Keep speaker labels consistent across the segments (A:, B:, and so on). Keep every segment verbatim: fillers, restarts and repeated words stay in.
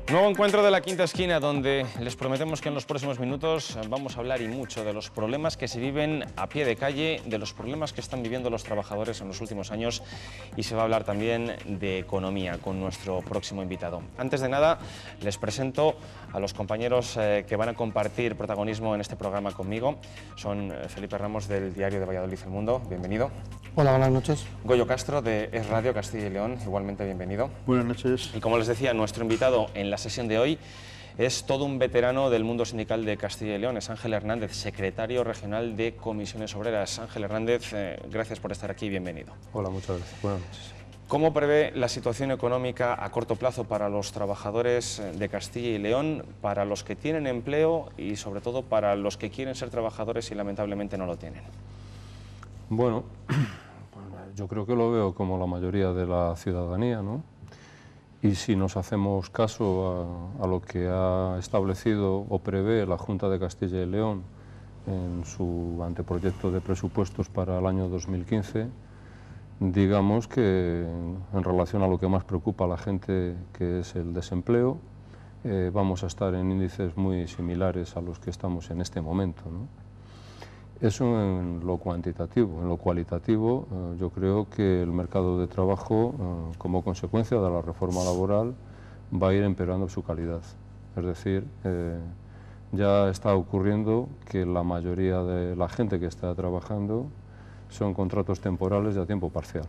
A: Nuevo encuentro de La Quinta Esquina, donde les prometemos que en los próximos minutos vamos a hablar y mucho de los problemas que se viven a pie de calle, de los problemas que están viviendo los trabajadores en los últimos años, y se va a hablar también de economía con nuestro próximo invitado. Antes de nada, les presento a los compañeros eh, que van a compartir protagonismo en este programa conmigo. Son eh, Felipe Ramos, del diario de Valladolid El Mundo, bienvenido.
B: Hola, buenas noches.
A: Goyo Castro, de Es Radio Castilla y León, igualmente bienvenido.
C: Buenas noches.
A: Y como les decía, nuestro invitado en la sesión de hoy es todo un veterano del mundo sindical de Castilla y León, es Ángel Hernández, secretario regional de Comisiones Obreras. Ángel Hernández, eh, gracias por estar aquí y bienvenido.
C: Hola, muchas gracias. Buenas noches.
A: ¿Cómo prevé la situación económica a corto plazo para los trabajadores de Castilla y León, para los que tienen empleo y sobre todo para los que quieren ser trabajadores y lamentablemente no lo tienen?
C: Bueno, yo creo que lo veo como la mayoría de la ciudadanía, ¿no? Y si nos hacemos caso a, a lo que ha establecido o prevé la Junta de Castilla y León en su anteproyecto de presupuestos para el año dos mil quince, digamos que en relación a lo que más preocupa a la gente, que es el desempleo, eh, vamos a estar en índices muy similares a los que estamos en este momento, ¿no? Eso en lo cuantitativo. En lo cualitativo, eh, yo creo que el mercado de trabajo, eh, como consecuencia de la reforma laboral, va a ir empeorando su calidad. Es decir, eh, ya está ocurriendo que la mayoría de la gente que está trabajando son contratos temporales de a tiempo parcial.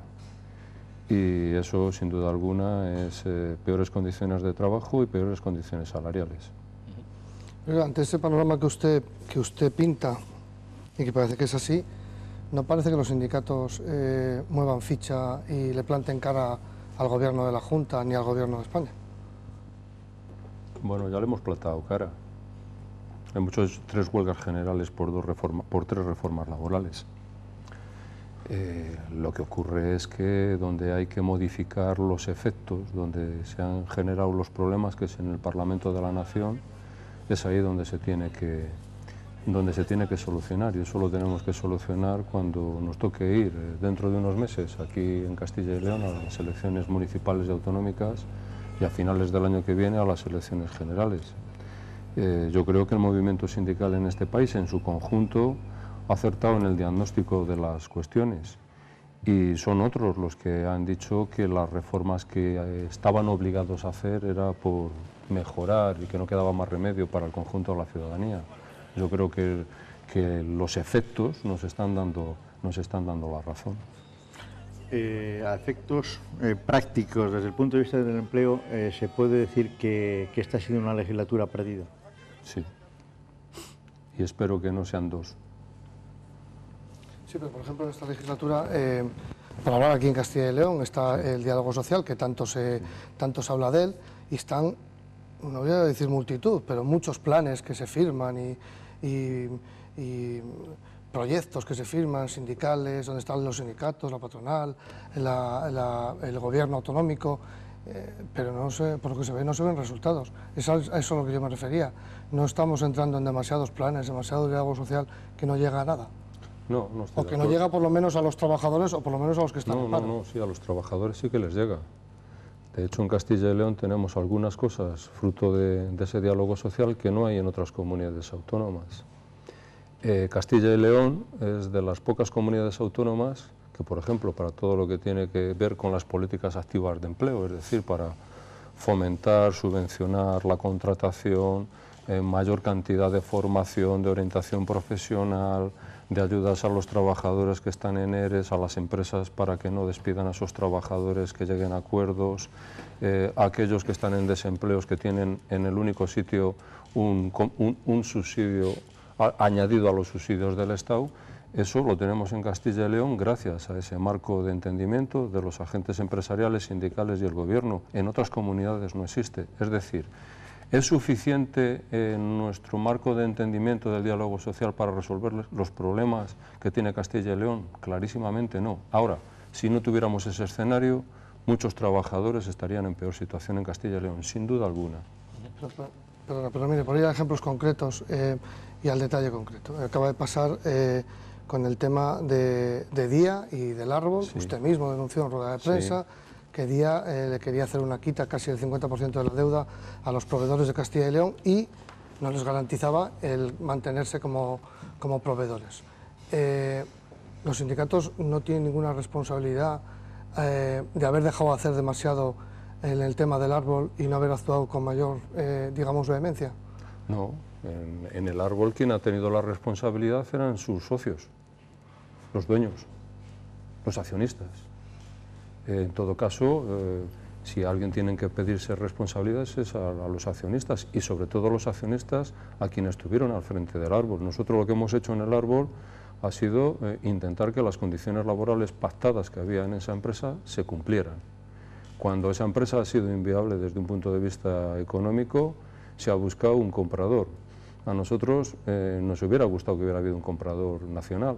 C: Y eso, sin duda alguna, es eh, peores condiciones de trabajo y peores condiciones salariales.
B: Pero ante ese panorama que usted, que usted pinta, y que parece que es así, ¿no parece que los sindicatos eh, muevan ficha y le planten cara al gobierno de la Junta ni al gobierno de España?
C: Bueno, ya le hemos plantado cara. Hemos hecho tres huelgas generales por, dos reforma, por tres reformas laborales. Eh, lo que ocurre es que donde hay que modificar los efectos, donde se han generado los problemas, que es en el Parlamento de la Nación, es ahí donde se tiene que... donde se tiene que solucionar, y eso lo tenemos que solucionar cuando nos toque ir eh, dentro de unos meses aquí en Castilla y León a las elecciones municipales y autonómicas, y a finales del año que viene a las elecciones generales. Eh, yo creo que el movimiento sindical en este país en su conjunto ha acertado en el diagnóstico de las cuestiones, y son otros los que han dicho que las reformas que eh, estaban obligados a hacer era por mejorar y que no quedaba más remedio para el conjunto de la ciudadanía. Yo creo que, que los efectos nos están dando, nos están dando la razón.
D: Eh, a efectos eh, prácticos, desde el punto de vista del empleo, eh, ¿se puede decir que, que esta ha sido una legislatura perdida?
C: Sí. Y espero que no sean dos.
B: Sí, pero por ejemplo en esta legislatura, eh, para hablar aquí en Castilla y León, está el diálogo social, que tanto se, tanto se habla de él, y están, no voy a decir multitud, pero muchos planes que se firman y, y, y proyectos que se firman, sindicales, donde están los sindicatos, la patronal, la, la, el gobierno autonómico, eh, pero no sé, por lo que se ve no se ven resultados. Es a, a eso a lo que yo me refería. No estamos entrando en demasiados planes, demasiado diálogo social que no llega a nada.
C: No, no estoy
B: o que no llega por lo menos a los trabajadores o por lo menos a los que están
C: no,
B: en paro.
C: No, no, sí, a los trabajadores sí que les llega. De hecho, en Castilla y León tenemos algunas cosas fruto de, de ese diálogo social que no hay en otras comunidades autónomas. Eh, Castilla y León es de las pocas comunidades autónomas que, por ejemplo, para todo lo que tiene que ver con las políticas activas de empleo, es decir, para fomentar, subvencionar la contratación, eh, mayor cantidad de formación, de orientación profesional, de ayudas a los trabajadores que están en ERES, a las empresas para que no despidan a esos trabajadores, que lleguen a acuerdos, eh, a aquellos que están en desempleos, que tienen en el único sitio un, un, un subsidio a, añadido a los subsidios del Estado. Eso lo tenemos en Castilla y León gracias a ese marco de entendimiento de los agentes empresariales, sindicales y el Gobierno. En otras comunidades no existe. Es decir, ¿es suficiente eh, nuestro marco de entendimiento del diálogo social para resolver los problemas que tiene Castilla y León? Clarísimamente no. Ahora, si no tuviéramos ese escenario, muchos trabajadores estarían en peor situación en Castilla y León, sin duda alguna.
B: Pero, pero, pero mire, por ir a ejemplos concretos eh, y al detalle concreto. Acaba de pasar eh, con el tema de, de Día y del árbol. Sí. Usted mismo denunció en rueda de prensa. Sí. quería, eh, le quería hacer una quita casi del cincuenta por ciento de la deuda a los proveedores de Castilla y León y no les garantizaba el mantenerse como, como proveedores. Eh, los sindicatos no tienen ninguna responsabilidad eh, de haber dejado hacer demasiado en el tema del árbol y no haber actuado con mayor, eh, digamos, vehemencia.
C: No, en, en el árbol quien ha tenido la responsabilidad eran sus socios, los dueños, los accionistas. Eh, en todo caso, eh, si a alguien tienen que pedirse responsabilidades es a, a los accionistas y sobre todo los accionistas a quienes estuvieron al frente del árbol. Nosotros lo que hemos hecho en el árbol ha sido eh, intentar que las condiciones laborales pactadas que había en esa empresa se cumplieran. Cuando esa empresa ha sido inviable desde un punto de vista económico, se ha buscado un comprador. A nosotros eh, nos hubiera gustado que hubiera habido un comprador nacional.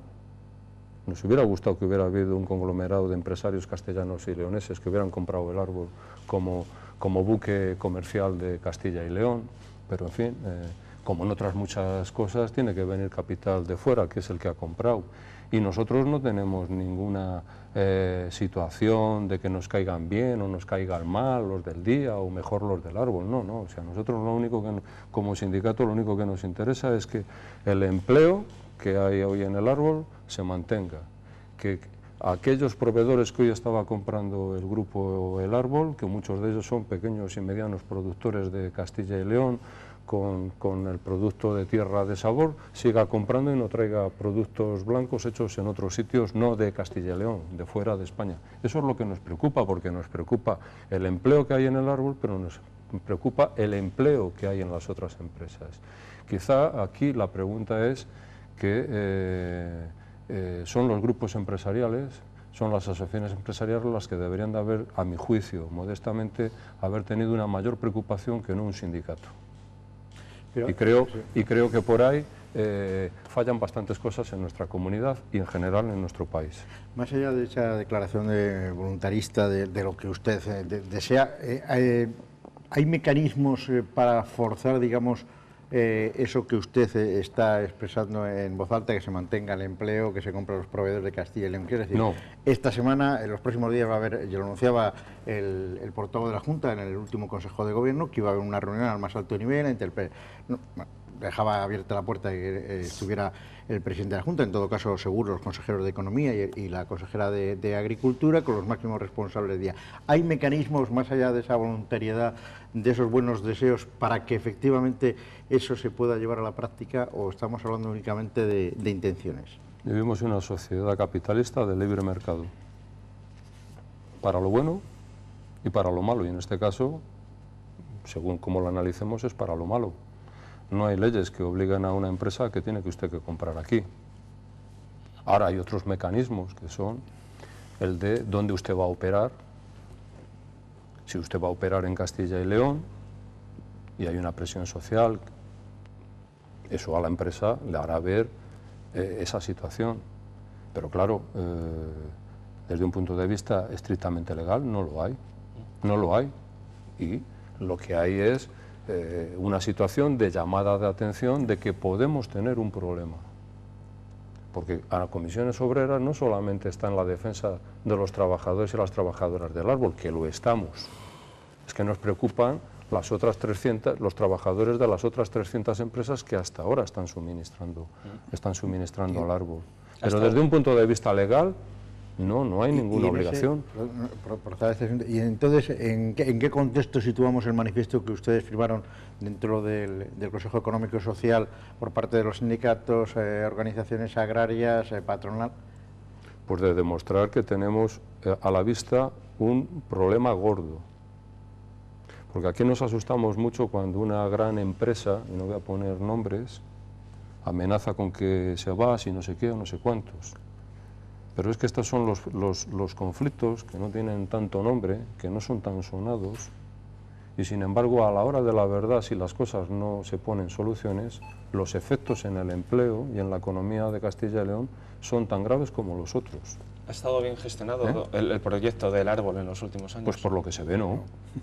C: Nos hubiera gustado que hubiera habido un conglomerado de empresarios castellanos y leoneses que hubieran comprado el árbol como, como buque comercial de Castilla y León, pero en fin, eh, como en otras muchas cosas, tiene que venir capital de fuera, que es el que ha comprado. Y nosotros no tenemos ninguna eh, situación de que nos caigan bien o nos caigan mal los del día o mejor los del árbol, no, no. O sea, nosotros lo único que, como sindicato, lo único que nos interesa es que el empleo que hay hoy en el árbol se mantenga, que aquellos proveedores que hoy estaba comprando el grupo El Árbol, que muchos de ellos son pequeños y medianos productores de Castilla y León, con, con el producto de tierra de sabor, siga comprando y no traiga productos blancos hechos en otros sitios, no de Castilla y León, de fuera de España. Eso es lo que nos preocupa, porque nos preocupa el empleo que hay en el árbol, pero nos preocupa el empleo que hay en las otras empresas. Quizá aquí la pregunta es que eh, eh, son los grupos empresariales, son las asociaciones empresariales las que deberían de haber, a mi juicio, modestamente, haber tenido una mayor preocupación que no un sindicato. Pero, y, creo, sí. y creo que por ahí eh, fallan bastantes cosas en nuestra comunidad y en general en nuestro país.
D: Más allá de esa declaración de voluntarista de, de lo que usted eh, de, desea, eh, eh, ¿hay mecanismos eh, para forzar, digamos, Eh, eso que usted eh, está expresando en voz alta, que se mantenga el empleo, que se compre los proveedores de Castilla y León? Quiero decir,
C: no.
D: Esta semana, en los próximos días va a haber, ya lo anunciaba el, el portavoz de la Junta en el último Consejo de Gobierno, que iba a haber una reunión al más alto nivel entre el, no, dejaba abierta la puerta de que eh, estuviera el presidente de la Junta, en todo caso seguro los consejeros de Economía y, y la consejera de, de Agricultura, con los máximos responsables del día. ¿Hay mecanismos, más allá de esa voluntariedad, de esos buenos deseos, para que efectivamente eso se pueda llevar a la práctica, o estamos hablando únicamente de, de intenciones?
C: Vivimos en una sociedad capitalista de libre mercado, para lo bueno y para lo malo, y en este caso, según como lo analicemos, es para lo malo. No hay leyes que obliguen a una empresa que tiene que usted que comprar aquí. Ahora hay otros mecanismos que son el de dónde usted va a operar. Si usted va a operar en Castilla y León y hay una presión social, eso a la empresa le hará ver eh, esa situación. Pero claro, eh, desde un punto de vista estrictamente legal no lo hay, no lo hay. Y lo que hay es eh, una situación de llamada de atención de que podemos tener un problema. Porque a las comisiones obreras no solamente está en la defensa de los trabajadores y las trabajadoras del árbol, que lo estamos, es que nos preocupan las otras trescientas, los trabajadores de las otras trescientas empresas que hasta ahora están suministrando, están suministrando al árbol. Pero desde un punto de vista legal, no, no hay ninguna y obligación.
D: Ese, y entonces, ¿en qué, ¿en qué contexto situamos el manifiesto que ustedes firmaron dentro del, del Consejo Económico y Social por parte de los sindicatos, eh, organizaciones agrarias, eh, patronal?
C: Pues de demostrar que tenemos eh, a la vista un problema gordo. Porque aquí nos asustamos mucho cuando una gran empresa, y no voy a poner nombres, amenaza con que se va, si no sé qué o no sé cuántos. Pero es que estos son los, los, los conflictos que no tienen tanto nombre, que no son tan sonados, y sin embargo, a la hora de la verdad, si las cosas no se ponen soluciones, los efectos en el empleo y en la economía de Castilla y León son tan graves como los otros.
A: ¿Ha estado bien gestionado
C: ¿Eh?
A: el, el proyecto del árbol en los últimos años?
C: Pues por lo que se ve, no.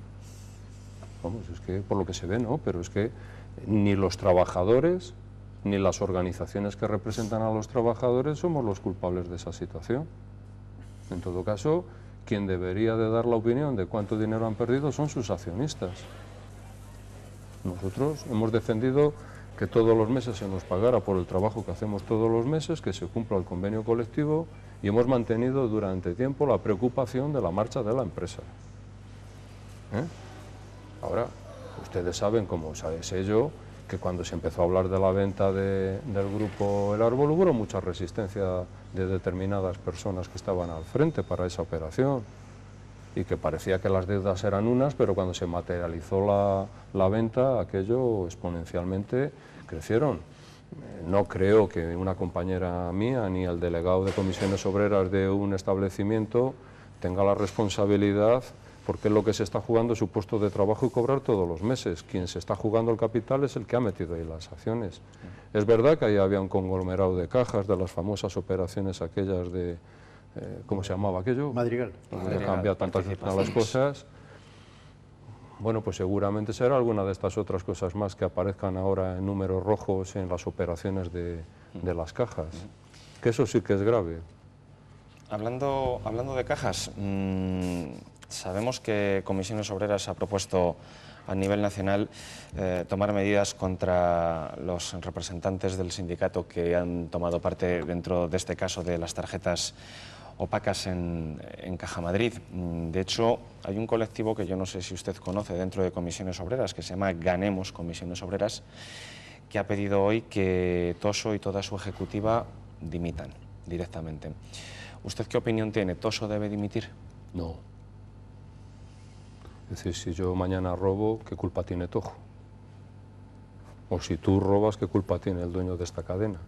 C: Vamos, es que por lo que se ve, no, pero es que ni los trabajadores ni las organizaciones que representan a los trabajadores somos los culpables de esa situación. En todo caso, quien debería de dar la opinión de cuánto dinero han perdido son sus accionistas. Nosotros hemos defendido que todos los meses se nos pagara por el trabajo que hacemos todos los meses, que se cumpla el convenio colectivo, y hemos mantenido durante tiempo la preocupación de la marcha de la empresa. ¿Eh? Ahora, ustedes saben, como sé yo, que cuando se empezó a hablar de la venta de, del grupo El Árbol hubo mucha resistencia de determinadas personas que estaban al frente para esa operación, y que parecía que las deudas eran unas, pero cuando se materializó la, la venta, aquello exponencialmente crecieron. No creo que una compañera mía ni el delegado de comisiones obreras de un establecimiento tenga la responsabilidad, porque es lo que se está jugando su puesto de trabajo y cobrar todos los meses. Quien se está jugando el capital es el que ha metido ahí las acciones. Es verdad que ahí había un conglomerado de cajas de las famosas operaciones aquellas de, eh, ¿cómo se llamaba aquello?
D: Madrigal.
C: Madrigal, cambia tantas veces las cosas. Bueno, pues seguramente será alguna de estas otras cosas más que aparezcan ahora en números rojos en las operaciones de, de las cajas, que eso sí que es grave.
A: Hablando, hablando de cajas, mmm, sabemos que Comisiones Obreras ha propuesto a nivel nacional eh, tomar medidas contra los representantes del sindicato que han tomado parte dentro de este caso de las tarjetas opacas en, en Caja Madrid. De hecho, hay un colectivo que yo no sé si usted conoce dentro de Comisiones Obreras, que se llama Ganemos Comisiones Obreras, que ha pedido hoy que Toso y toda su ejecutiva dimitan directamente. ¿Usted qué opinión tiene? ¿Toso debe dimitir?
C: No. Es decir, si yo mañana robo, ¿qué culpa tiene Tojo? O si tú robas, ¿qué culpa tiene el dueño de esta cadena?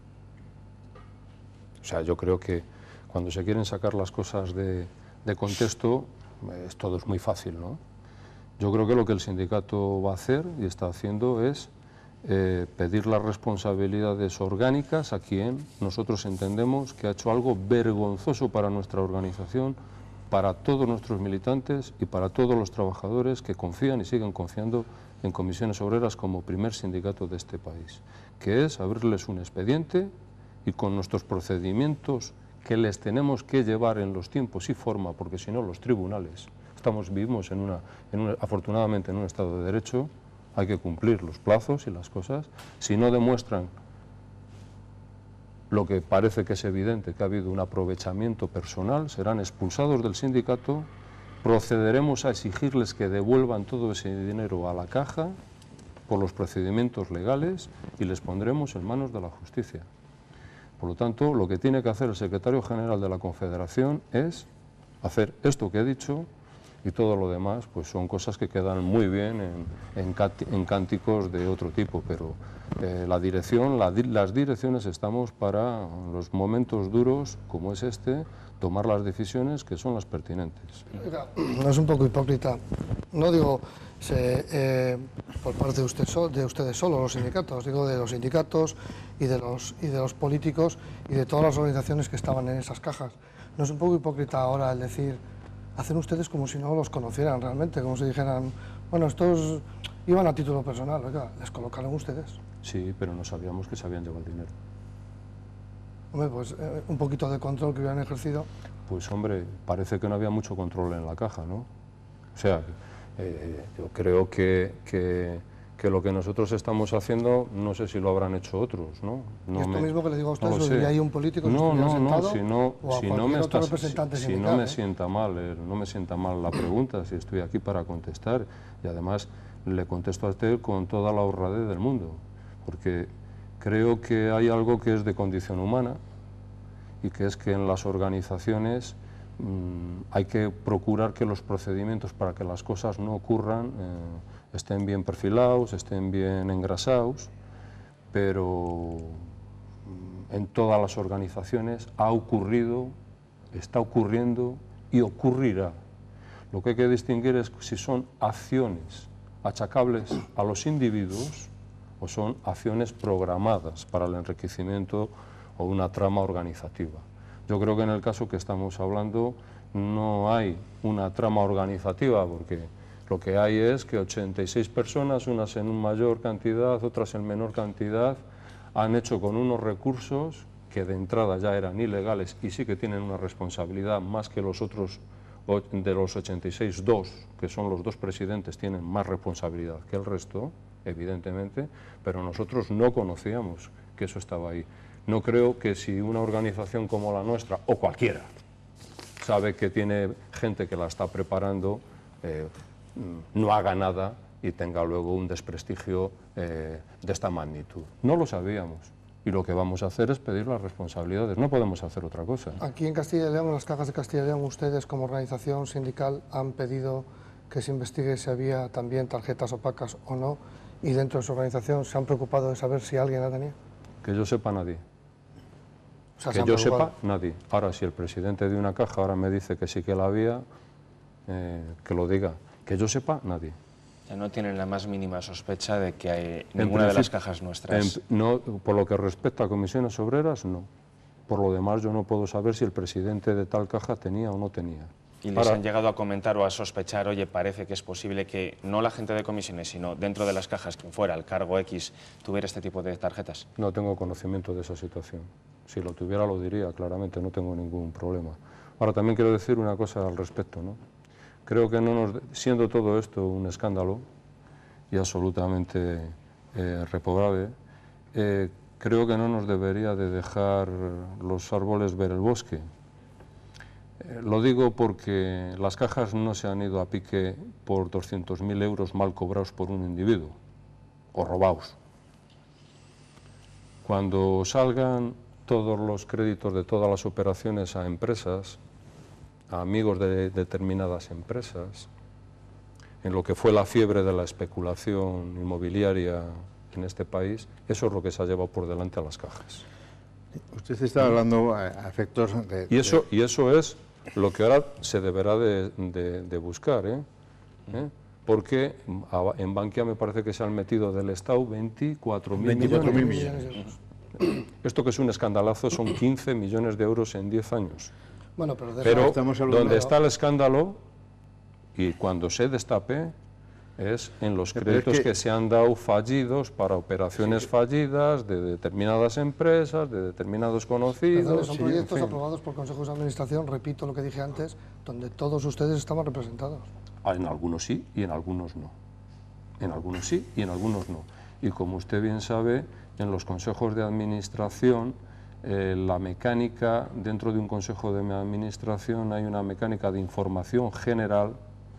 C: O sea, yo creo que cuando se quieren sacar las cosas de, de contexto, es, todo es muy fácil, ¿no? Yo creo que lo que el sindicato va a hacer y está haciendo es eh, pedir las responsabilidades orgánicas a quien nosotros entendemos que ha hecho algo vergonzoso para nuestra organización, para todos nuestros militantes y para todos los trabajadores que confían y siguen confiando en Comisiones Obreras como primer sindicato de este país, que es abrirles un expediente y con nuestros procedimientos que les tenemos que llevar en los tiempos y forma, porque si no los tribunales, estamos, vivimos en una, en una, afortunadamente en un Estado de Derecho, hay que cumplir los plazos y las cosas. Si no demuestran lo que parece que es evidente, que ha habido un aprovechamiento personal, serán expulsados del sindicato, procederemos a exigirles que devuelvan todo ese dinero a la caja por los procedimientos legales y les pondremos en manos de la justicia. Por lo tanto, lo que tiene que hacer el secretario general de la Confederación es hacer esto que he dicho, y todo lo demás pues son cosas que quedan muy bien en, en, en cánticos de otro tipo, pero eh, la dirección, la, las direcciones estamos para los momentos duros como es este, tomar las decisiones que son las pertinentes.
B: No es un poco hipócrita, no digo se, eh, por parte de, usted so, de ustedes solo, los sindicatos, digo de los sindicatos y de los, y de los políticos y de todas las organizaciones que estaban en esas cajas. No es un poco hipócrita ahora el decir, hacen ustedes como si no los conocieran realmente, como si dijeran, bueno, estos iban a título personal, oiga, les colocaron ustedes.
C: Sí, pero no sabíamos que se habían llevado el dinero.
B: Hombre, pues eh, un poquito de control que hubieran ejercido.
C: Pues hombre, parece que no había mucho control en la caja, ¿no? O sea, eh, yo creo que, que, que lo que nosotros estamos haciendo, no sé si lo habrán hecho otros, ¿no? no
B: y esto
C: me,
B: mismo que le digo a usted,
C: no
B: ¿lo diría ahí un político que
C: no,
B: estuviera
C: no,
B: sentado?
C: no, si no,
B: o a
C: si no me
B: otro
C: estás,
B: representante
C: si,
B: sindical,
C: si no me
B: ¿eh?
C: sienta mal, eh, no me sienta mal la pregunta, si estoy aquí para contestar, y además le contesto a usted con toda la honradez del mundo, porque creo que hay algo que es de condición humana, y que es que en las organizaciones mmm, hay que procurar que los procedimientos para que las cosas no ocurran eh, estén bien perfilados, estén bien engrasados, pero mmm, en todas las organizaciones ha ocurrido, está ocurriendo y ocurrirá. Lo que hay que distinguir es si son acciones achacables a los individuos o son acciones programadas para el enriquecimiento o una trama organizativa. Yo creo que en el caso que estamos hablando no hay una trama organizativa, porque lo que hay es que ochenta y seis personas, unas en mayor cantidad, otras en menor cantidad, han hecho con unos recursos que de entrada ya eran ilegales y sí que tienen una responsabilidad más que los otros de los ochenta y seis, dos, que son los dos presidentes, tienen más responsabilidad que el resto, evidentemente, pero nosotros no conocíamos que eso estaba ahí. No creo que si una organización como la nuestra, o cualquiera, sabe que tiene gente que la está preparando, eh, no haga nada y tenga luego un desprestigio eh, de esta magnitud. No lo sabíamos. Y lo que vamos a hacer es pedir las responsabilidades, no podemos hacer otra cosa.
B: Aquí en Castilla y León, en las cajas de Castilla y León, ustedes como organización sindical han pedido que se investigue si había también tarjetas opacas o no, y dentro de su organización se han preocupado de saber si alguien la tenía.
C: Que yo sepa, nadie.
B: O sea,
C: que yo sepa, nadie. Ahora, si el presidente de una caja ahora me dice que sí que la había, eh, que lo diga. Que yo sepa, nadie.
A: Ya no tienen la más mínima sospecha de que hay ninguna de las cajas nuestras.
C: En, no, por lo que respecta a comisiones obreras, no. Por lo demás, yo no puedo saber si el presidente de tal caja tenía o no tenía.
A: ¿Y les
C: Ahora,
A: han llegado a comentar o a sospechar, oye, parece que es posible que no la gente de comisiones, sino dentro de las cajas, quien fuera, el cargo X, tuviera este tipo de tarjetas?
C: No tengo conocimiento de esa situación. Si lo tuviera, lo diría, claramente, no tengo ningún problema. Ahora, también quiero decir una cosa al respecto, ¿no? Creo que no nos, siendo todo esto un escándalo y absolutamente eh, reprobable, eh, creo que no nos debería de dejar los árboles ver el bosque. Eh, lo digo porque las cajas no se han ido a pique por doscientos mil euros mal cobrados por un individuo o robados. Cuando salgan todos los créditos de todas las operaciones a empresas, a amigos de determinadas empresas, en lo que fue la fiebre de la especulación inmobiliaria en este país, eso es lo que se ha llevado por delante a las cajas.
D: Usted está hablando a efectos de...
C: Y eso, y eso es lo que ahora se deberá de, de, de buscar, ¿eh? ¿Eh? Porque en Bankia me parece que se han metido del Estado veinticuatro mil millones.
D: millones.
C: Esto que es un escandalazo son quince millones de euros en diez años.
B: Bueno, pero de
C: Pero
B: estamos
C: donde está el escándalo, y cuando se destape, es en los créditos que... que se han dado fallidos para operaciones sí. fallidas de determinadas empresas, de determinados conocidos.
B: Perdón, son
C: sí,
B: proyectos
C: en fin.
B: aprobados por consejos de administración, repito lo que dije antes, donde todos ustedes estaban representados.
C: Ah, en algunos sí y en algunos no. En algunos sí y en algunos no. Y como usted bien sabe, en los consejos de administración, eh, la mecánica, dentro de un consejo de administración hay una mecánica de información general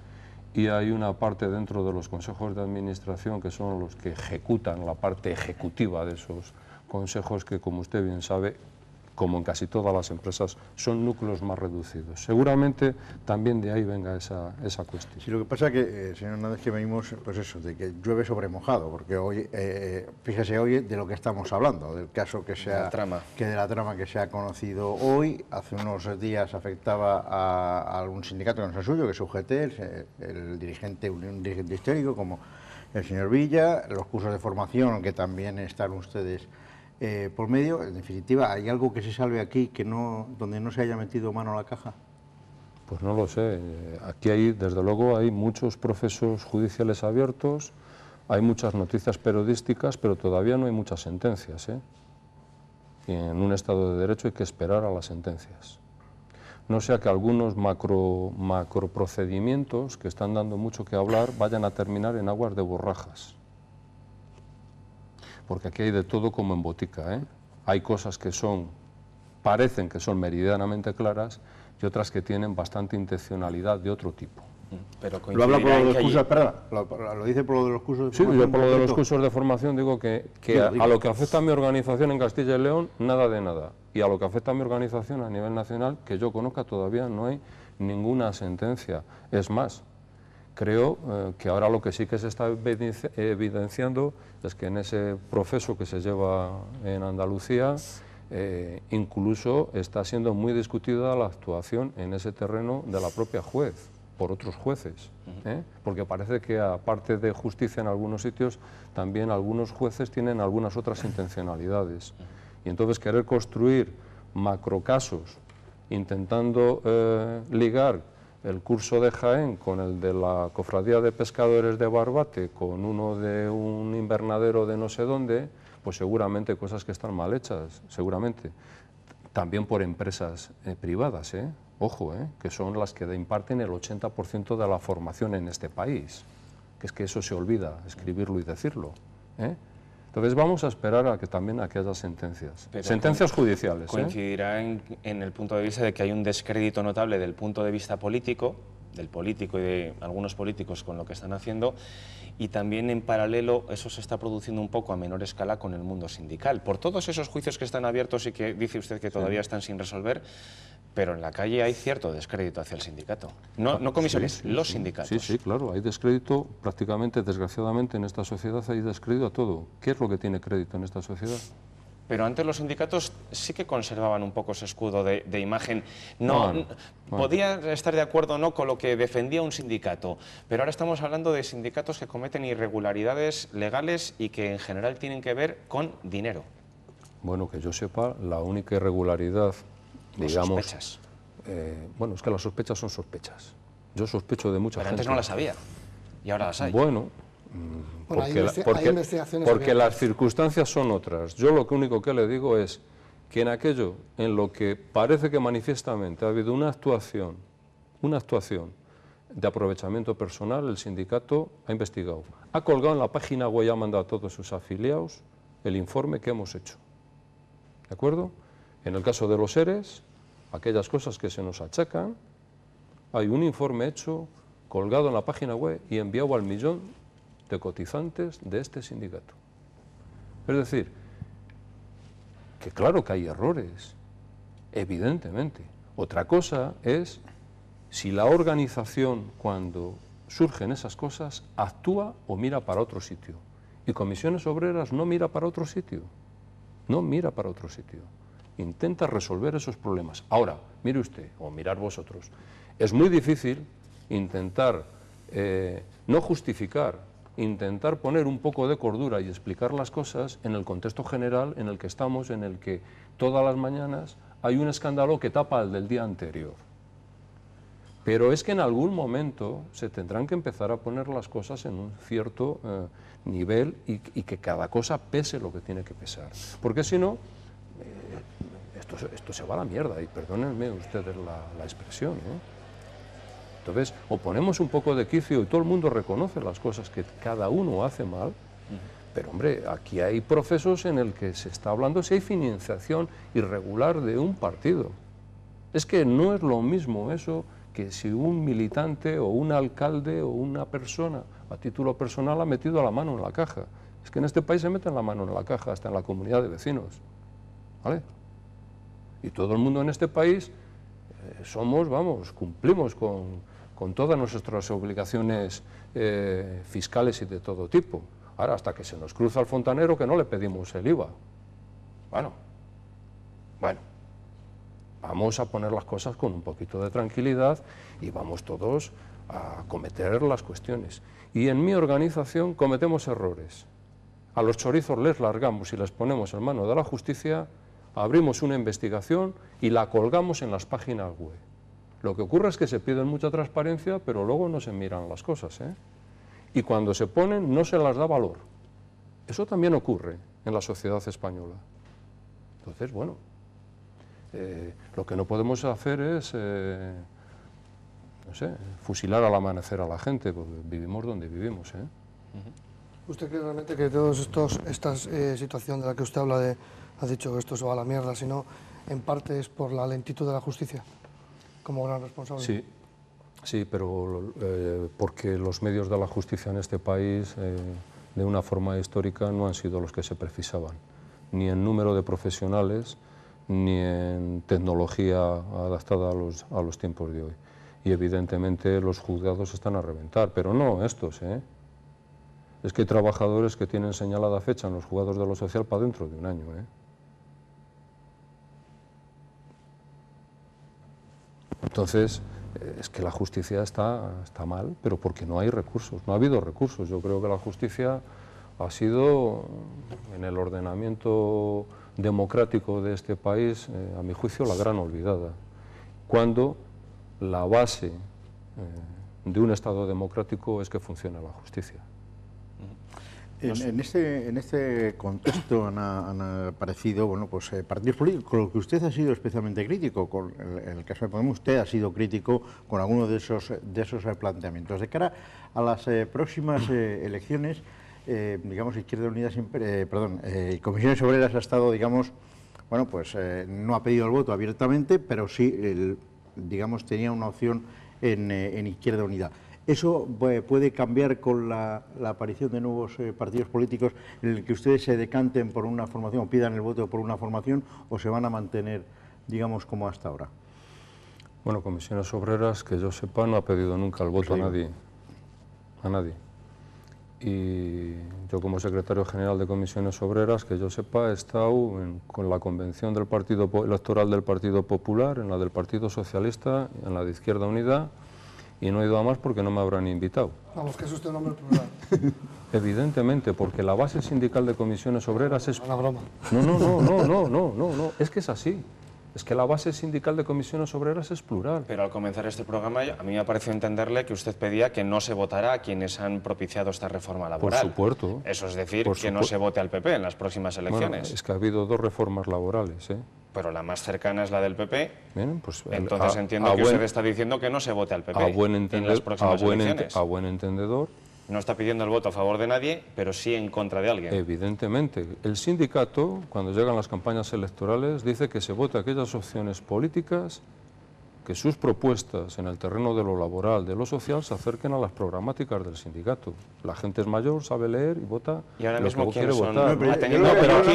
C: y hay una parte dentro de los consejos de administración que son los que ejecutan la parte ejecutiva de esos consejos que, como usted bien sabe, como en casi todas las empresas, son núcleos más reducidos. Seguramente también de ahí venga esa, esa cuestión.
D: Sí, lo que pasa es que, eh, señor Hernández, que venimos, pues eso, de que llueve sobre mojado, porque hoy, eh, fíjese hoy de lo que estamos hablando, del caso que se ha,
A: la trama.
D: que de la trama que se ha conocido hoy. Hace unos días afectaba a, a algún sindicato que no es el suyo, que es U G T, el, el dirigente, un dirigente histórico como el señor Villa, los cursos de formación que también están ustedes Eh, por medio. En definitiva, ¿hay algo que se salve aquí que no, donde no se haya metido mano a la caja?
C: Pues no lo sé. Aquí hay, desde luego, hay muchos procesos judiciales abiertos, hay muchas noticias periodísticas, pero todavía no hay muchas sentencias, ¿eh? Y en un Estado de Derecho hay que esperar a las sentencias. No sea que algunos macro, macro procedimientos que están dando mucho que hablar vayan a terminar en aguas de borrajas. Porque aquí hay de todo como en botica, ¿eh? Hay cosas que son, parecen que son meridianamente claras y otras que tienen bastante intencionalidad de otro tipo.
D: Pero lo habla por lo de los cursos, perdona, lo, lo dice por lo de los cursos de formación.
C: Sí, yo por lo de los cursos de formación digo que, que a, a lo que afecta a mi organización en Castilla y León, nada de nada. Y a lo que afecta a mi organización a nivel nacional, que yo conozca todavía no hay ninguna sentencia. Es más, creo eh, que ahora lo que sí que se está evidenciando es que en ese proceso que se lleva en Andalucía, eh, incluso está siendo muy discutida la actuación en ese terreno de la propia juez, por otros jueces, ¿eh? Porque parece que aparte de justicia en algunos sitios, también algunos jueces tienen algunas otras intencionalidades. Y entonces querer construir macrocasos intentando eh, ligar el curso de Jaén con el de la Cofradía de Pescadores de Barbate, con uno de un invernadero de no sé dónde, pues seguramente cosas que están mal hechas, seguramente. También por empresas eh, privadas, ¿eh? ojo, ¿eh? que son las que imparten el ochenta por ciento de la formación en este país, que es que eso se olvida, escribirlo y decirlo. ¿eh? Entonces vamos a esperar a que también a que haya sentencias,
A: Pero
C: sentencias judiciales.
A: Coincidirá
C: ¿eh?
A: en, en el punto de vista de que hay un descrédito notable del punto de vista político, del político y de algunos políticos con lo que están haciendo, y también en paralelo eso se está produciendo un poco a menor escala con el mundo sindical. Por todos esos juicios que están abiertos y que dice usted que todavía sí. están sin resolver, pero en la calle hay cierto descrédito hacia el sindicato. No, no comisiones, sí, sí, los
C: sí.
A: sindicatos.
C: Sí, sí, claro, hay descrédito prácticamente, desgraciadamente, en esta sociedad hay descrédito a todo. ¿Qué es lo que tiene crédito en esta sociedad?
A: Pero antes los sindicatos sí que conservaban un poco ese escudo de, de imagen. No, bueno, bueno. Podía estar de acuerdo o no con lo que defendía un sindicato, pero ahora estamos hablando de sindicatos que cometen irregularidades legales y que en general tienen que ver con dinero.
C: Bueno, que yo sepa, la única irregularidad, digamos...
A: sospechas.
C: Eh, bueno, es que las sospechas son sospechas. Yo sospecho de mucha
A: pero
C: gente.
A: Pero antes no las había, y ahora las hay.
C: Bueno...
B: Bueno,
C: porque
B: hay,
C: la, porque,
B: hay investigaciones
C: porque las circunstancias son otras. Yo lo único que le digo es que en aquello en lo que parece que manifiestamente ha habido una actuación, una actuación de aprovechamiento personal, el sindicato ha investigado. Ha colgado en la página web y ha mandado a todos sus afiliados el informe que hemos hecho. ¿De acuerdo? En el caso de los ERES, aquellas cosas que se nos achacan, hay un informe hecho, colgado en la página web y enviado al millón de cotizantes de este sindicato. Es decir, que claro que hay errores, evidentemente. Otra cosa es si la organización, cuando surgen esas cosas, actúa o mira para otro sitio. Y Comisiones Obreras no mira para otro sitio, no mira para otro sitio. Intenta resolver esos problemas. Ahora, mire usted, o mirar vosotros, es muy difícil intentar eh, no justificar, intentar poner un poco de cordura y explicar las cosas en el contexto general en el que estamos, en el que todas las mañanas hay un escándalo que tapa el del día anterior. Pero es que en algún momento se tendrán que empezar a poner las cosas en un cierto eh, nivel y, y que cada cosa pese lo que tiene que pesar. Porque si no, eh, esto, esto se va a la mierda, y perdónenme ustedes la, la expresión, ¿eh? Entonces, o ponemos un poco de quicio y todo el mundo reconoce las cosas que cada uno hace mal, uh-huh. pero hombre, aquí hay procesos en el que se está hablando si hay financiación irregular de un partido. Es que no es lo mismo eso que si un militante o un alcalde o una persona a título personal ha metido la mano en la caja. Es que en este país se meten la mano en la caja hasta en la comunidad de vecinos, ¿vale? Y todo el mundo en este país eh, somos, vamos, cumplimos con... con todas nuestras obligaciones eh, fiscales y de todo tipo. Ahora, hasta que se nos cruza el fontanero, que no le pedimos el I V A. Bueno, bueno, vamos a poner las cosas con un poquito de tranquilidad y vamos todos a cometer las cuestiones. Y en mi organización cometemos errores. A los chorizos les largamos y les ponemos en manos de la justicia, abrimos una investigación y la colgamos en las páginas web. Lo que ocurre es que se pide mucha transparencia, pero luego no se miran las cosas, ¿eh? Y cuando se ponen no se las da valor. Eso también ocurre en la sociedad española. Entonces, bueno, eh, lo que no podemos hacer es, eh, no sé, fusilar al amanecer a la gente, porque vivimos donde vivimos, ¿eh?
B: ¿Usted cree realmente que todos estos, esta eh, situación de la que usted habla, de, ha dicho que esto se va a la mierda, sino en parte es por la lentitud de la justicia? Como gran responsable.
C: Sí, sí, pero eh, porque los medios de la justicia en este país, eh, de una forma histórica, no han sido los que se precisaban, ni en número de profesionales, ni en tecnología adaptada a los, a los tiempos de hoy. Y evidentemente los juzgados están a reventar, pero no estos, ¿eh? Es que hay trabajadores que tienen señalada fecha en los juzgados de lo social para dentro de un año, ¿eh? Entonces, es que la justicia está, está mal, pero porque no hay recursos, no ha habido recursos. Yo creo que la justicia ha sido, en el ordenamiento democrático de este país, eh, a mi juicio, la gran olvidada. Cuando la base eh, de un Estado democrático es que funcione la justicia.
D: En, en, este, en este contexto han, han aparecido bueno, pues, eh, partidos políticos con los que usted ha sido especialmente crítico. Con el, en el caso de Podemos, usted ha sido crítico con algunos de esos, de esos eh, planteamientos. De cara a las eh, próximas eh, elecciones, eh, digamos, Izquierda Unida siempre, eh, perdón, eh, Comisiones Obreras ha estado, digamos, bueno, pues eh, no ha pedido el voto abiertamente, pero sí, el, digamos, tenía una opción en, eh, en Izquierda Unida. ¿Eso puede cambiar con la, la aparición de nuevos eh, partidos políticos en el que ustedes se decanten por una formación o pidan el voto por una formación, o se van a mantener, digamos, como hasta ahora?
C: Bueno, Comisiones Obreras, que yo sepa, no ha pedido nunca el voto sí. a nadie. A nadie. Y yo, como secretario general de Comisiones Obreras, que yo sepa, he estado en, con la convención del partido electoral del Partido Popular, en la del Partido Socialista, en la de Izquierda Unida, y no he ido a más porque no me habrán invitado.
B: Vamos, que es usted un hombre plural.
C: Evidentemente, porque la base sindical de Comisiones Obreras es...
B: Una broma.
C: No, no, no, no, no, no, no, no, es que es así. Es que la base sindical de Comisiones Obreras es plural.
A: Pero al comenzar este programa, a mí me ha parecido entenderle que usted pedía que no se votara a quienes han propiciado esta reforma laboral.
C: Por supuesto.
A: Eso es decir, que no se vote al P P en las próximas elecciones.
C: Bueno, es que ha habido dos reformas laborales, ¿eh?
A: Pero la más cercana es la del P P.
C: Bien, pues,
A: entonces
C: a,
A: entiendo
C: a
A: que
C: buen,
A: usted está diciendo que no se vote al P P
C: a buen entender,
A: en las próximas
C: a buen
A: elecciones.
C: Ent, a buen entendedor.
A: No está pidiendo el voto a favor de nadie, pero sí en contra de alguien.
C: Evidentemente. El sindicato, cuando llegan las campañas electorales, dice que se vote aquellas opciones políticas que sus propuestas en el terreno de lo laboral, de lo social, se acerquen a las programáticas del sindicato. La gente es mayor, sabe leer y vota
A: y ahora
C: lo
A: mismo
C: que quiere
A: son?
C: votar.
A: No, pero aquí,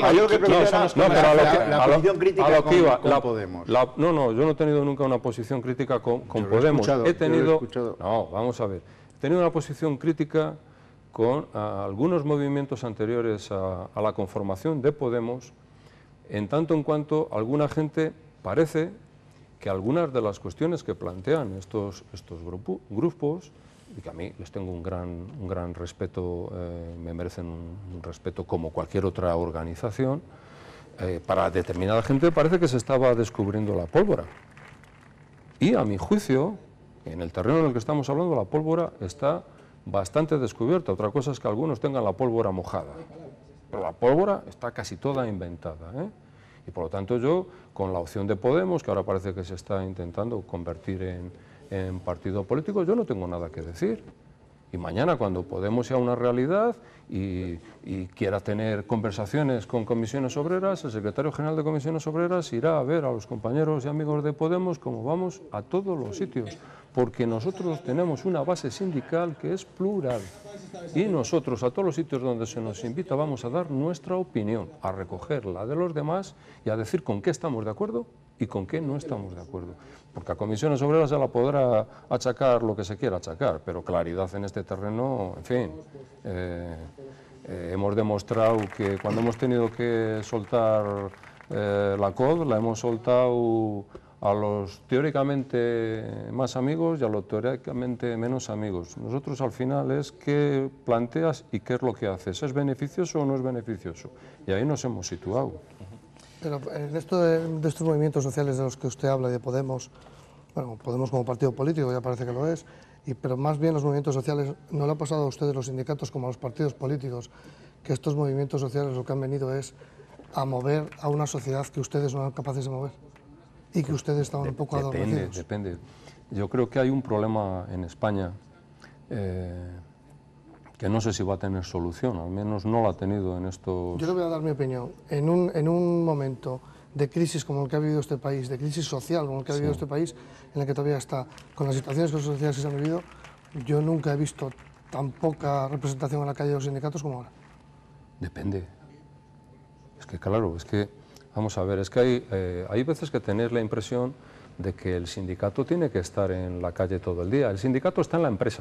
D: la posición crítica con,
C: iba,
D: con
C: la,
D: Podemos.
C: La, no, no, yo no he tenido nunca una posición crítica con, con
D: yo
C: Podemos.
D: He,
C: he tenido,
D: he
C: no, vamos a ver. He tenido una posición crítica con a, algunos movimientos anteriores a, a la conformación de Podemos, en tanto en cuanto alguna gente parece que algunas de las cuestiones que plantean estos, estos grupo, grupos, y que a mí les tengo un gran, un gran respeto, eh, me merecen un, un respeto como cualquier otra organización, eh, para determinada gente parece que se estaba descubriendo la pólvora. Y a mi juicio, en el terreno en el que estamos hablando, la pólvora está bastante descubierta. Otra cosa es que algunos tengan la pólvora mojada, pero la pólvora está casi toda inventada, ¿eh? Y por lo tanto yo, con la opción de Podemos, que ahora parece que se está intentando convertir en, en partido político, yo no tengo nada que decir. Y mañana, cuando Podemos sea una realidad y, y quiera tener conversaciones con Comisiones Obreras, el secretario general de Comisiones Obreras irá a ver a los compañeros y amigos de Podemos como vamos a todos los sitios, porque nosotros tenemos una base sindical que es plural y nosotros a todos los sitios donde se nos invita vamos a dar nuestra opinión, a recoger la de los demás y a decir con qué estamos de acuerdo y con qué no estamos de acuerdo. Porque a Comisiones Obreras se la podrá achacar lo que se quiera achacar, pero claridad en este terreno, en fin, eh, eh, hemos demostrado que cuando hemos tenido que soltar eh, la C O D, la hemos soltado a los teóricamente más amigos y a los teóricamente menos amigos. Nosotros al final es qué planteas y qué es lo que haces, ¿es beneficioso o no es beneficioso? Y ahí nos hemos situado.
B: Pero en esto de, de estos movimientos sociales de los que usted habla, de Podemos, bueno, Podemos como partido político ya parece que lo es, y, pero más bien los movimientos sociales, ¿no le ha pasado a ustedes los sindicatos como a los partidos políticos, que estos movimientos sociales lo que han venido es a mover a una sociedad que ustedes no eran capaces de mover y que ustedes estaban de, un poco adormecidos?
C: Depende, depende. Yo creo que hay un problema en España eh, que no sé si va a tener solución, al menos no la ha tenido en estos...
B: Yo le voy a dar mi opinión. En un, en un momento de crisis como el que ha vivido este país, de crisis social como el que ha vivido sí. este país, en el que todavía está, con las situaciones sociales que se han vivido, yo nunca he visto tan poca representación en la calle de los sindicatos como ahora.
C: Depende. Es que claro, es que, vamos a ver, es que hay, eh, hay veces que tener la impresión de que el sindicato tiene que estar en la calle todo el día. El sindicato está en la empresa.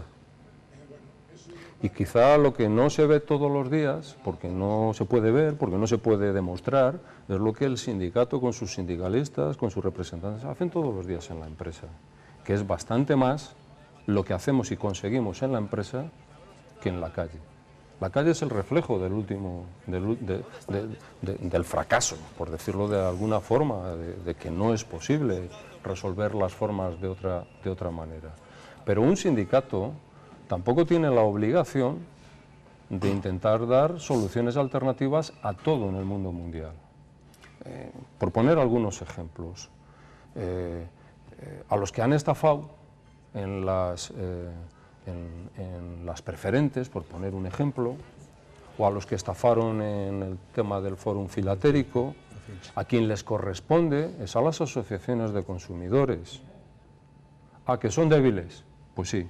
C: Y quizá lo que no se ve todos los días, porque no se puede ver, porque no se puede demostrar, es lo que el sindicato con sus sindicalistas, con sus representantes, hacen todos los días en la empresa, que es bastante más lo que hacemos y conseguimos en la empresa que en la calle. La calle es el reflejo del último, del, de, de, de, del fracaso, por decirlo de alguna forma, de, de que no es posible resolver las formas de otra, de otra manera. Pero un sindicato tampoco tiene la obligación de intentar dar soluciones alternativas a todo en el mundo mundial. Eh, por poner algunos ejemplos, eh, eh, a los que han estafado en las, eh, en, en las preferentes, por poner un ejemplo, o a los que estafaron en el tema del Fórum Filatérico, a quien les corresponde es a las asociaciones de consumidores. ¿A que son débiles? Pues sí,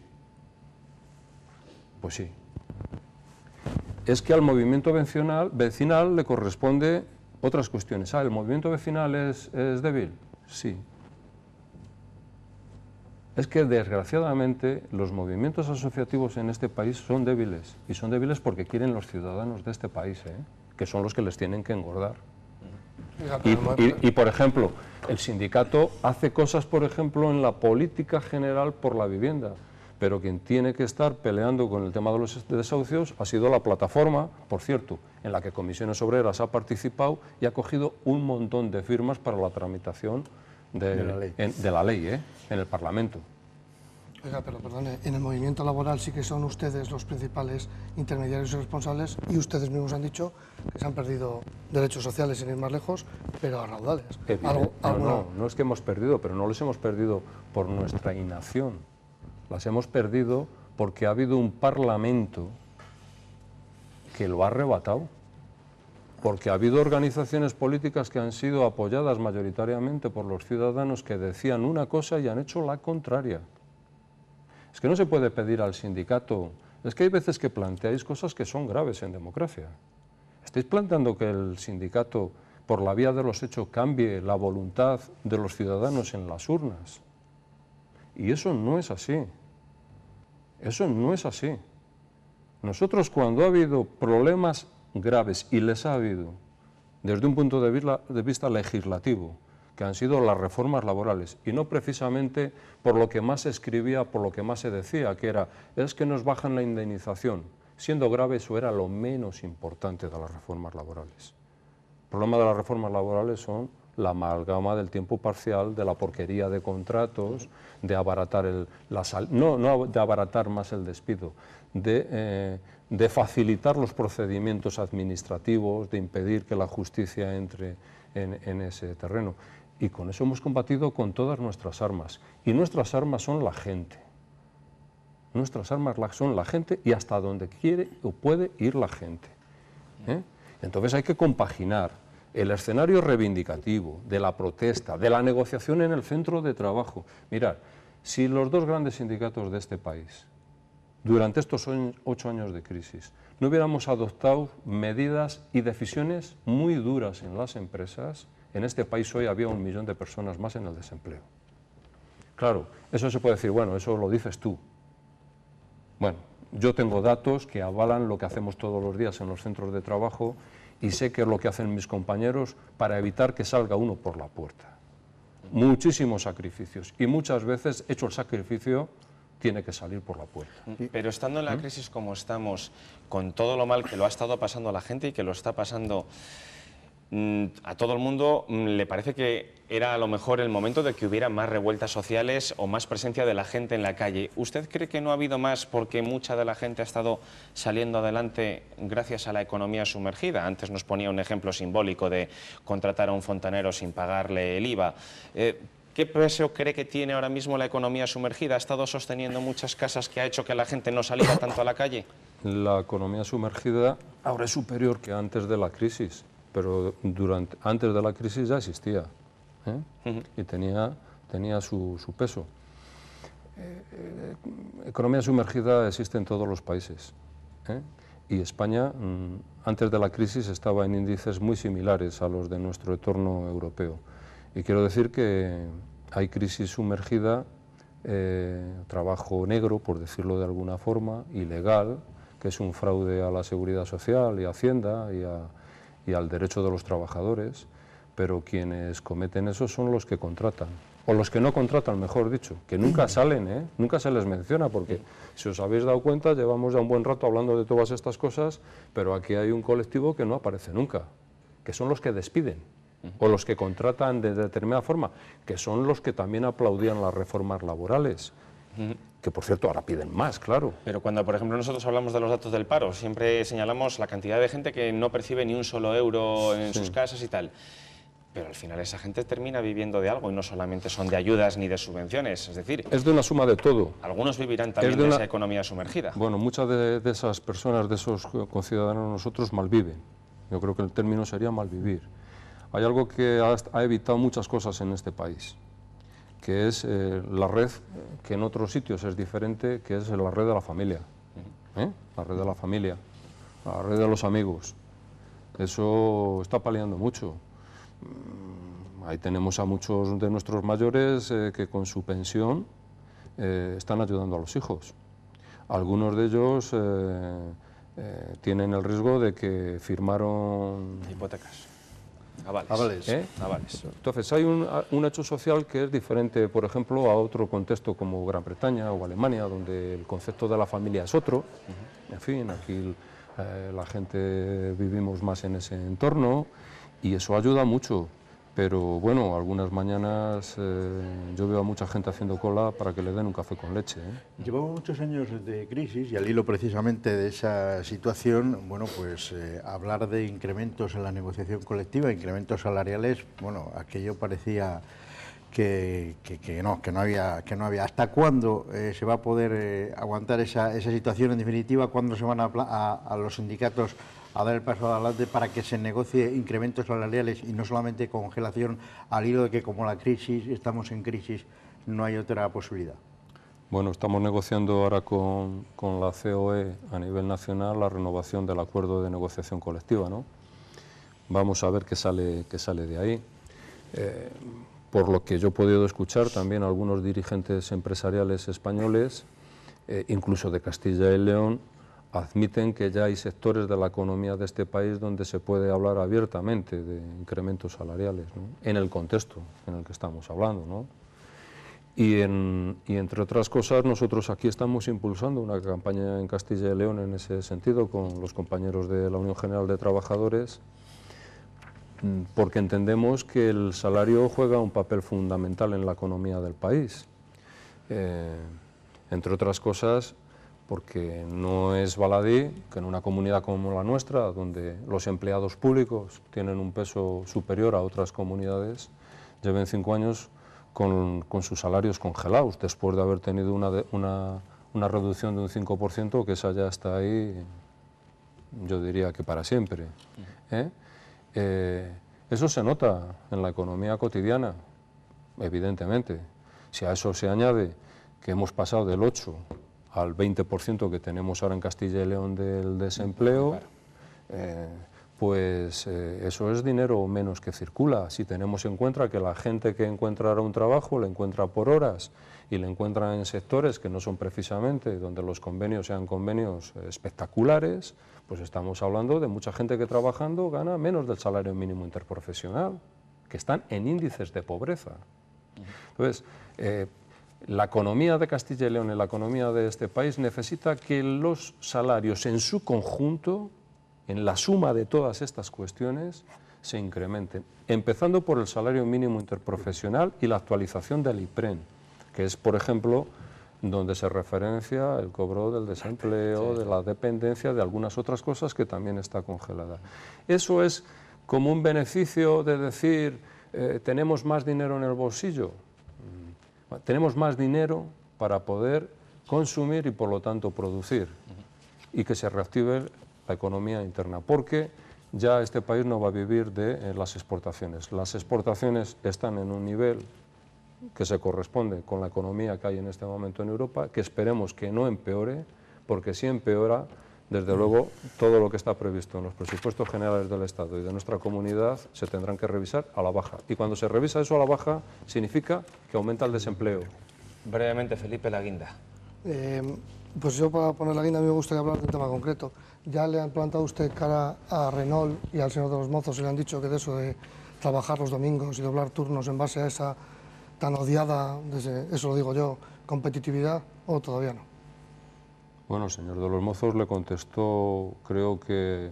C: pues sí. Es que al movimiento vecinal, vecinal le corresponde otras cuestiones. Ah, ¿el movimiento vecinal es, es débil? Sí. Es que desgraciadamente los movimientos asociativos en este país son débiles, y son débiles porque quieren los ciudadanos de este país, ¿eh? Que son los que les tienen que engordar. Y, y, y, por ejemplo, el sindicato hace cosas, por ejemplo, en la política general por la vivienda, pero quien tiene que estar peleando con el tema de los desahucios ha sido la plataforma, por cierto, en la que Comisiones Obreras ha participado y ha cogido un montón de firmas para la tramitación de, de la ley, en, de la ley ¿eh? en el Parlamento.
B: Oiga, pero perdone, en el movimiento laboral sí que son ustedes los principales intermediarios y responsables, y ustedes mismos han dicho que se han perdido derechos sociales sin ir más lejos, pero a raudales.
C: ¿Algo, no, no, no es que hemos perdido, pero no los hemos perdido por nuestra inacción. Las hemos perdido porque ha habido un Parlamento que lo ha arrebatado, porque ha habido organizaciones políticas que han sido apoyadas mayoritariamente por los ciudadanos que decían una cosa y han hecho la contraria. Es que no se puede pedir al sindicato, es que hay veces que planteáis cosas que son graves en democracia. ¿Estáis planteando que el sindicato, por la vía de los hechos, cambie la voluntad de los ciudadanos en las urnas? Y eso no es así. Eso no es así. Nosotros, cuando ha habido problemas graves, y les ha habido, desde un punto de vista, de vista legislativo, que han sido las reformas laborales, y no precisamente por lo que más se escribía, por lo que más se decía, que era, es que nos bajan la indemnización. Siendo grave, eso era lo menos importante de las reformas laborales. El problema de las reformas laborales son la amalgama del tiempo parcial, de la porquería de contratos, de abaratar el, la sal, no, no de abaratar más el despido, de, eh, de facilitar los procedimientos administrativos, de impedir que la justicia entre en, en ese terreno. Y con eso hemos combatido con todas nuestras armas. Y nuestras armas son la gente. Nuestras armas son la gente y hasta donde quiere o puede ir la gente. ¿eh? Entonces hay que compaginar el escenario reivindicativo, de la protesta, de la negociación en el centro de trabajo. Mirad, si los dos grandes sindicatos de este país, durante estos ocho años de crisis, no hubiéramos adoptado medidas y decisiones muy duras en las empresas, en este país hoy había un millón de personas más en el desempleo. Claro, eso se puede decir, bueno, eso lo dices tú. Bueno, yo tengo datos que avalan lo que hacemos todos los días en los centros de trabajo y sé qué es lo que hacen mis compañeros para evitar que salga uno por la puerta. Muchísimos sacrificios y muchas veces, hecho el sacrificio, tiene que salir por la puerta.
A: Pero estando en la crisis como estamos, con todo lo mal que lo ha estado pasando a la gente y que lo está pasando a todo el mundo, ¿le parece que era a lo mejor el momento de que hubiera más revueltas sociales o más presencia de la gente en la calle? ¿Usted cree que no ha habido más porque mucha de la gente ha estado saliendo adelante gracias a la economía sumergida? Antes nos ponía un ejemplo simbólico de contratar a un fontanero sin pagarle el I V A. Eh, ¿Qué peso cree que tiene ahora mismo la economía sumergida? ¿Ha estado sosteniendo muchas casas que ha hecho que la gente no saliera tanto a la calle?
C: La economía sumergida ahora es superior que antes de la crisis, pero durante, antes de la crisis ya existía, ¿eh? Uh-huh. Y tenía, tenía su, su peso. Eh, eh, economía sumergida existe en todos los países, ¿eh? Y España, mmm, antes de la crisis, estaba en índices muy similares a los de nuestro entorno europeo. Y quiero decir que hay crisis sumergida, eh, trabajo negro, por decirlo de alguna forma, ilegal, que es un fraude a la seguridad social y a Hacienda y a y al derecho de los trabajadores, pero quienes cometen eso son los que contratan, o los que no contratan, mejor dicho, que nunca salen, ¿eh? Nunca se les menciona, porque si os habéis dado cuenta, llevamos ya un buen rato hablando de todas estas cosas, pero aquí hay un colectivo que no aparece nunca, que son los que despiden, o los que contratan de determinada forma, que son los que también aplaudían las reformas laborales, que por cierto ahora piden más, claro.
A: Pero cuando, por ejemplo, nosotros hablamos de los datos del paro, siempre señalamos la cantidad de gente que no percibe ni un solo euro en
C: Sí.
A: sus casas y tal. Pero al final esa gente termina viviendo de algo y no solamente son de ayudas ni de subvenciones. Es decir,
C: Es de una suma de todo.
A: algunos vivirán también
C: Es
A: de,
C: de una-
A: esa economía sumergida.
C: Bueno, muchas de, de esas personas, de esos conciudadanos nosotros, malviven. Yo creo que el término sería malvivir. Hay algo que ha, ha evitado muchas cosas en este país, que es eh, la red, que en otros sitios es diferente, que es la red de la familia. ¿eh? La red de la familia, la red de los amigos. Eso está paliando mucho. Ahí tenemos a muchos de nuestros mayores eh, que con su pensión eh, están ayudando a los hijos. Algunos de ellos eh, eh, tienen el riesgo de que firmaron
A: Hipotecas. Avales.
D: Avales.
C: ¿Eh?
A: Avales.
C: Entonces, hay un, un hecho social que es diferente, por ejemplo, a otro contexto como Gran Bretaña o Alemania, donde el concepto de la familia es otro. Uh-huh. En fin, aquí eh, la gente vivimos más en ese entorno y eso ayuda mucho. Pero bueno, algunas mañanas eh, yo veo a mucha gente haciendo cola para que le den un café con leche. ¿eh?
D: Llevamos muchos años de crisis y al hilo precisamente de esa situación, bueno, pues eh, hablar de incrementos en la negociación colectiva, incrementos salariales, bueno, aquello parecía que, que, que no, que no había, que no había. ¿Hasta cuándo eh, se va a poder eh, aguantar esa, esa situación? En definitiva, ¿cuándo se van a, a, a los sindicatos a dar el paso adelante para que se negocie incrementos salariales y no solamente congelación, al hilo de que como la crisis, estamos en crisis, no hay otra posibilidad?
C: Bueno, estamos negociando ahora con, con la C O E a nivel nacional la renovación del acuerdo de negociación colectiva, ¿no? Vamos a ver qué sale, qué sale de ahí. Eh, por lo que yo he podido escuchar, también algunos dirigentes empresariales españoles, eh, incluso de Castilla y León, admiten que ya hay sectores de la economía de este país donde se puede hablar abiertamente de incrementos salariales, ¿no? En el contexto en el que estamos hablando, ¿no? Y, en, y entre otras cosas, nosotros aquí estamos impulsando una campaña en Castilla y León en ese sentido con los compañeros de la Unión General de Trabajadores, porque entendemos que el salario juega un papel fundamental en la economía del país. Eh, entre otras cosas, porque no es baladí que en una comunidad como la nuestra, donde los empleados públicos tienen un peso superior a otras comunidades, lleven cinco años con, con sus salarios congelados, después de haber tenido una, de, una, una reducción de un cinco por ciento, que esa ya está ahí, yo diría que para siempre. ¿eh? Eh, eso se nota en la economía cotidiana, evidentemente. Si a eso se añade que hemos pasado del ocho al veinte por ciento que tenemos ahora en Castilla y León del desempleo, eh, pues eh, eso es dinero menos que circula. Si tenemos en cuenta que la gente que encuentra ahora un trabajo lo encuentra por horas y lo encuentra en sectores que no son precisamente donde los convenios sean convenios espectaculares, pues estamos hablando de mucha gente que trabajando gana menos del salario mínimo interprofesional, que están en índices de pobreza. Entonces, eh, la economía de Castilla y León y la economía de este país necesita que los salarios en su conjunto, en la suma de todas estas cuestiones, se incrementen, empezando por el salario mínimo interprofesional y la actualización del IPREN, que es, por ejemplo, donde se referencia el cobro del desempleo, de la dependencia, de algunas otras cosas que también está congelada. Eso es como un beneficio de decir, eh, tenemos más dinero en el bolsillo. Tenemos más dinero para poder consumir y por lo tanto producir y que se reactive la economía interna, porque ya este país no va a vivir de eh, las exportaciones. Las exportaciones están en un nivel que se corresponde con la economía que hay en este momento en Europa, que esperemos que no empeore, porque si empeora, desde luego, todo lo que está previsto en los presupuestos generales del Estado y de nuestra comunidad se tendrán que revisar a la baja. Y cuando se revisa eso a la baja, significa que aumenta el desempleo.
A: Brevemente, Felipe, la guinda.
B: Eh, pues yo, para poner la guinda, a mí me gustaría hablar de un tema concreto. Ya le han plantado usted cara a Renault y al señor de los Mozos y le han dicho que de eso de trabajar los domingos y doblar turnos en base a esa tan odiada, desde, eso lo digo yo, competitividad, o todavía no.
C: Bueno, el señor de los Mozos le contestó, creo que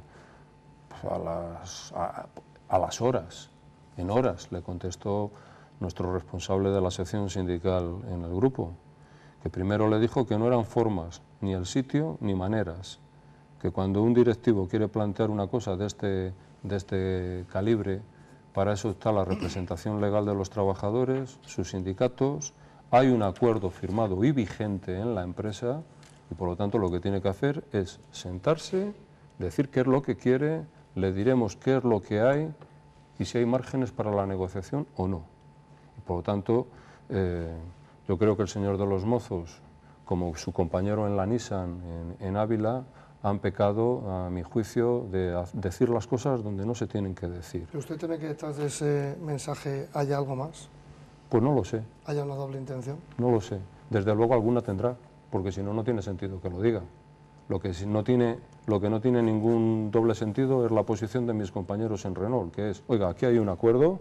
C: a las, a, a las horas, en horas, le contestó nuestro responsable de la sección sindical en el grupo, que primero le dijo que no eran formas, ni el sitio, ni maneras, que cuando un directivo quiere plantear una cosa de este, de este calibre, para eso está la representación legal de los trabajadores, sus sindicatos, hay un acuerdo firmado y vigente en la empresa y por lo tanto lo que tiene que hacer es sentarse, decir qué es lo que quiere, le diremos qué es lo que hay y si hay márgenes para la negociación o no. Y por lo tanto, eh, yo creo que el señor de los Mozos, como su compañero en la Nissan en, en Ávila, han pecado, a mi juicio, de decir las cosas donde no se tienen que decir.
B: ¿Pero usted tiene que detrás de ese mensaje haya algo más?
C: Pues no lo sé.
B: ¿Haya una doble intención?
C: No lo sé. Desde luego alguna tendrá, porque si no, no tiene sentido que lo diga. Lo que, si no tiene, lo que no tiene ningún doble sentido es la posición de mis compañeros en Renault, que es, oiga, aquí hay un acuerdo,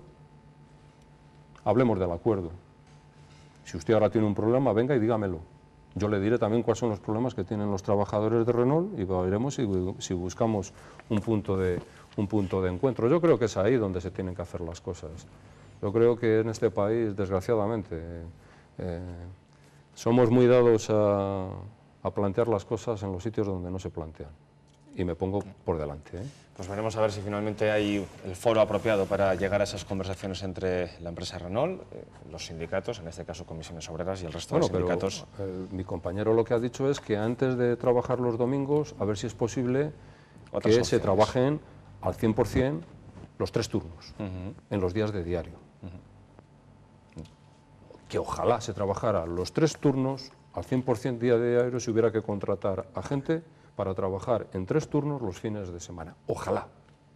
C: hablemos del acuerdo. Si usted ahora tiene un problema, venga y dígamelo. Yo le diré también cuáles son los problemas que tienen los trabajadores de Renault y veremos si, si buscamos un punto, de, un punto de encuentro. Yo creo que es ahí donde se tienen que hacer las cosas. Yo creo que en este país, desgraciadamente, eh, somos muy dados a, a plantear las cosas en los sitios donde no se plantean. Y me pongo por delante, ¿eh?
A: Pues veremos a ver si finalmente hay el foro apropiado para llegar a esas conversaciones entre la empresa Renault, eh, los sindicatos, en este caso comisiones obreras y el resto
C: Bueno,
A: de sindicatos.
C: Pero, eh, mi compañero lo que ha dicho es que antes de trabajar los domingos, a ver si es posible
A: Otras
C: que
A: opciones.
C: se trabajen al cien por cien los tres turnos,
A: Uh-huh.
C: en los días de diario. Uh-huh. Que ojalá se trabajara los tres turnos al cien por cien día de diario si hubiera que contratar a gente para trabajar en tres turnos los fines de semana. Ojalá.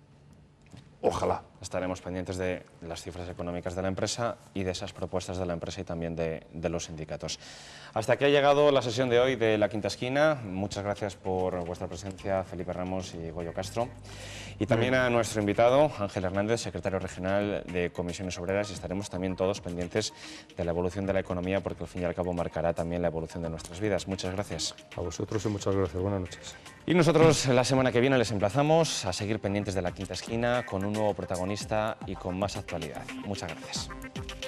C: Ojalá.
A: Estaremos pendientes de las cifras económicas de la empresa y de esas propuestas de la empresa y también de, de los sindicatos. Hasta aquí ha llegado la sesión de hoy de La Quinta Esquina. Muchas gracias por vuestra presencia, Felipe Ramos y Goyo Castro. Y también a nuestro invitado, Ángel Hernández, secretario regional de Comisiones Obreras, y estaremos también todos pendientes de la evolución de la economía, porque al fin y al cabo marcará también la evolución de nuestras vidas. Muchas gracias.
C: A vosotros y muchas gracias. Buenas noches.
A: Y nosotros la semana que viene les emplazamos a seguir pendientes de La Quinta Esquina con un nuevo protagonista y con más actualidad. Muchas gracias.